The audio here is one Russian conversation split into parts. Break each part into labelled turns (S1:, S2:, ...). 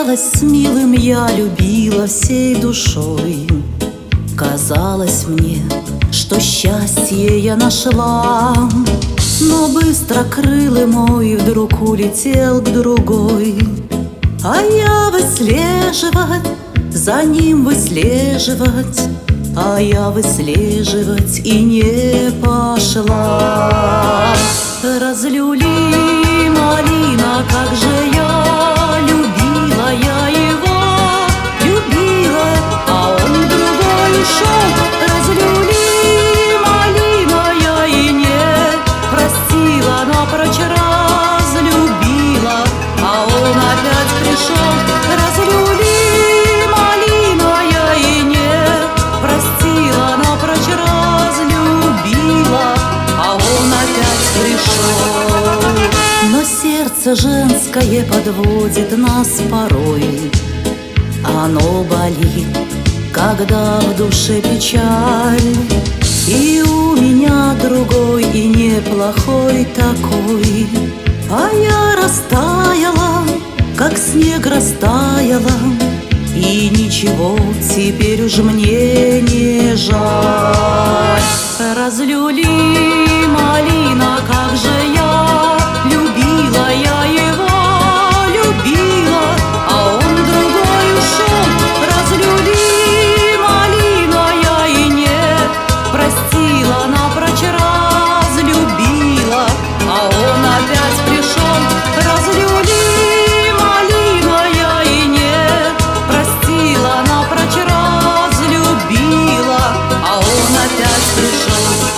S1: Казалось, с милым я любила всей душой. Казалось мне, что счастье я нашла. Но быстро крылы мой вдруг улетел к другой. А я выслеживать, за ним выслеживать, а я выслеживать и не пошла. Разлюли малина, как же я любила я его, любила, а он другой ушел. Разлюли малина, я и не простила, напрочь разлюбила, а он опять пришел. Разлюли малина, я и не простила, напрочь разлюбила, а он опять пришел. Но сердце женское подводит нас порой. Оно болит, когда в душе печаль. И у меня другой, и неплохой такой. А я растаяла, как снег растаяла, и ничего теперь уж мне не жаль. Разлюли малина, как же я любила я его, любила, а он другой ушел. Разлюли малина, я и не простила, напрочь разлюбила, а он опять пришел. Разлюли малина, я и не простила, напрочь разлюбила, а он опять пришел.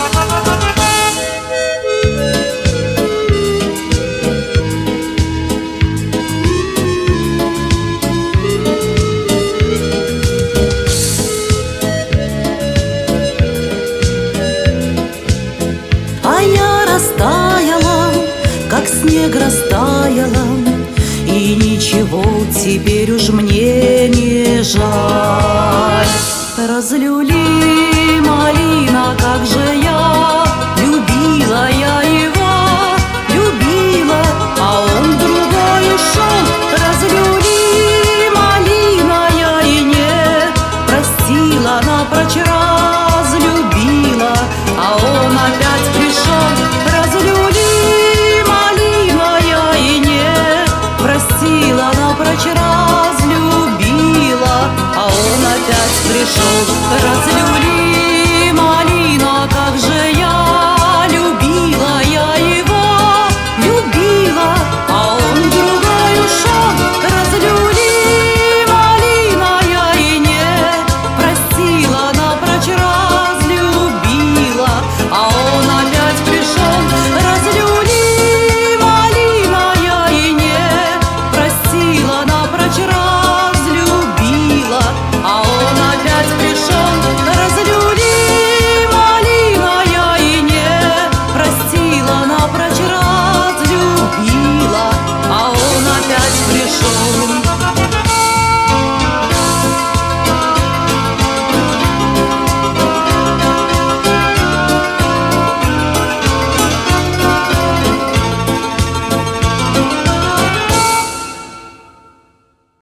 S1: Растаяла, как снег растаяла, и ничего теперь уж мне не жаль. Разлюли малина, как же